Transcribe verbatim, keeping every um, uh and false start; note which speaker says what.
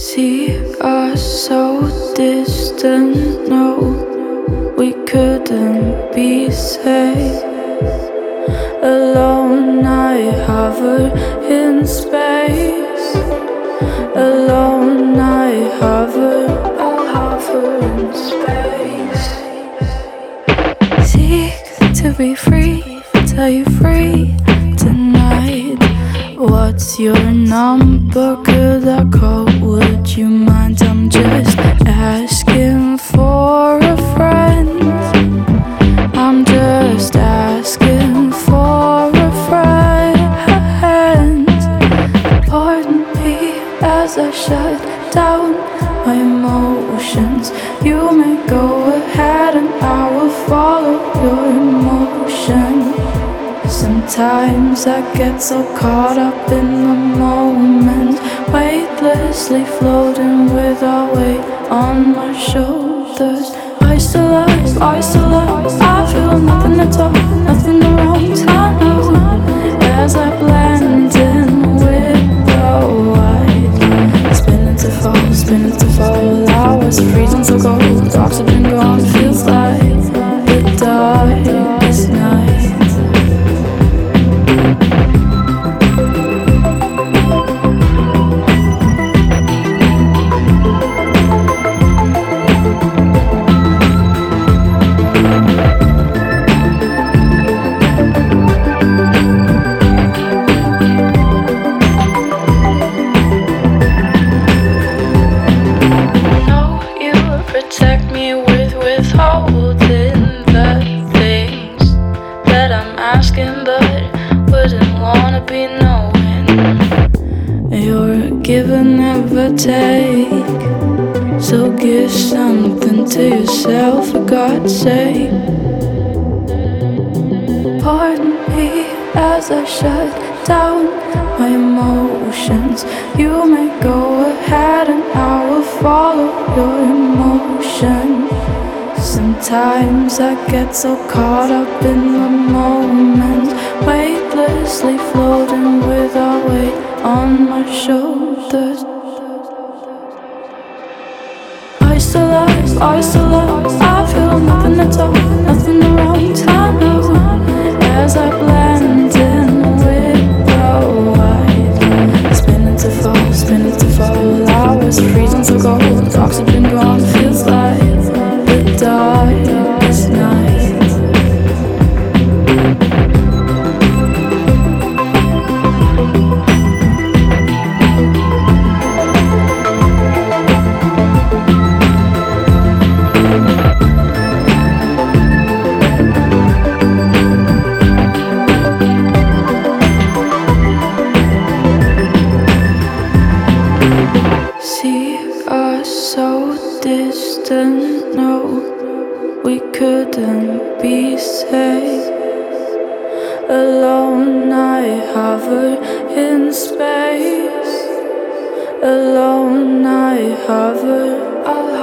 Speaker 1: See us so distant, no, we couldn't be safe. Alone I hover in space. Alone I hover, I'll hover in space. Seek to be free, till you're free tonight. What's your number? Could I call? Would you mind? I'm just asking for a friend. I'm just asking for a friend. Pardon me as I shut down my emotions. You may go ahead and I will follow your emotion. Sometimes I get so caught up in the moment, weightlessly floating with our weight on my shoulders. I still love, I still love, I feel nothing at all, nothing around. I know as I blend in with the white, spinning to fall, spinning to fall. Hours freezing so cold, oxygen gone, feels like the darkest night. Protect me with withholding the things that I'm asking, but wouldn't wanna be knowing. You're a give and never take, so give something to yourself for God's sake. Pardon me as I shut down my emotions. You may go ahead and I will follow your emotion. Sometimes I get so caught up in the moment, weightlessly floating with our weight on my shoulders. I still love, I still love, I feel nothing at all, nothing around. I know as I blend in with the white, spinning to fall, spinning to fall. Hours freezing so cold, oxygen gone, feels like the darkest night. See us so distant, no, we couldn't be safe. Alone I hover in space. Alone I hover, I'll